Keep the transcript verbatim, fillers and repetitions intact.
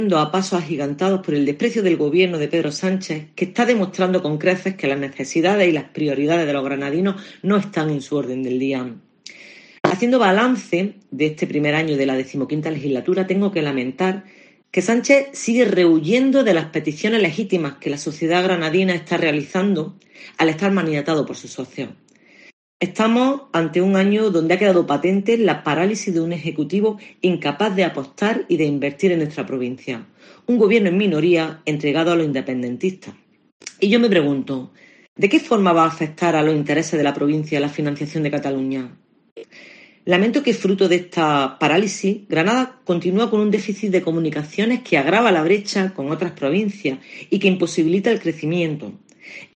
a pasos agigantados por el desprecio del gobierno de Pedro Sánchez, que está demostrando con creces que las necesidades y las prioridades de los granadinos no están en su orden del día. Haciendo balance de este primer año de la decimoquinta legislatura, tengo que lamentar que Sánchez sigue rehuyendo de las peticiones legítimas que la sociedad granadina está realizando al estar maniatado por sus socios. Estamos ante un año donde ha quedado patente la parálisis de un ejecutivo incapaz de apostar y de invertir en nuestra provincia. Un gobierno en minoría entregado a los independentistas. Y yo me pregunto, ¿de qué forma va a afectar a los intereses de la provincia la financiación de Cataluña? Lamento que fruto de esta parálisis, Granada continúa con un déficit de comunicaciones que agrava la brecha con otras provincias y que imposibilita el crecimiento.